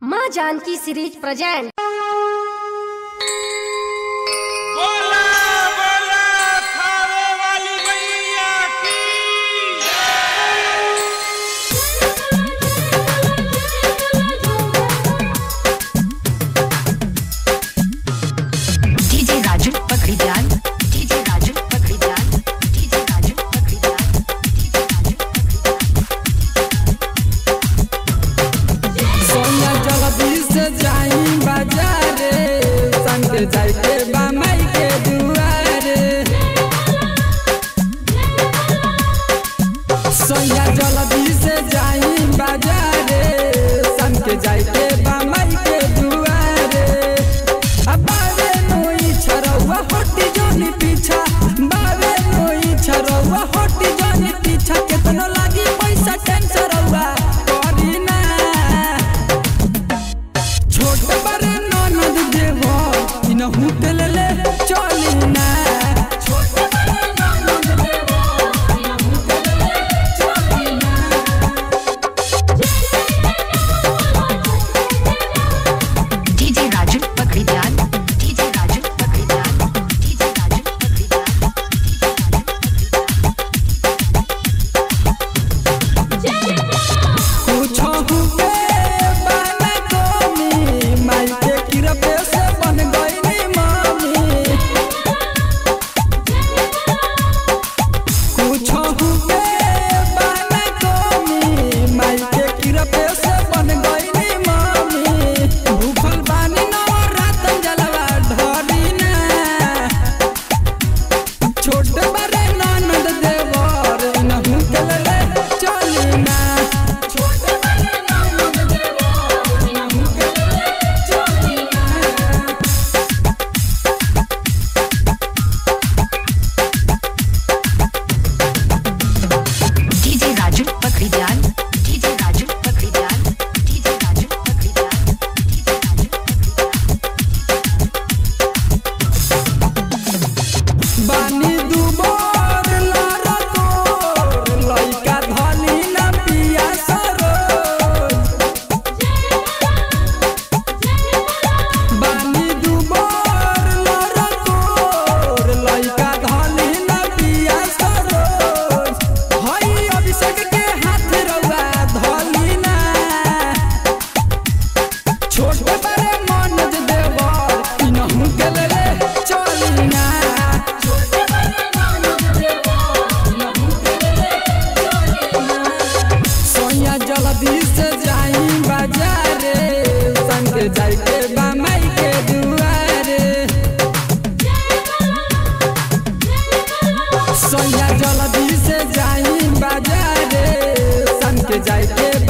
माँ Janaki series present. जाइके बामाई के दुआरे सोया जल्दी से जाई बाजारे सन के जाइके बामाई के दुआरे बावे नोई छरौआ होटी जोनी पीछा बावे नोई छरौआ होटी जोनी पीछा केतनो लागी पैसा टेंशन रौआ करी ना छोट बड़े ननद देवो इनहु के ले चली ना जल्दी से जाई बाजारे सन के जाइके बामाई के दुआरे सोया जल्दी से जाई बाजारे सन के जाइके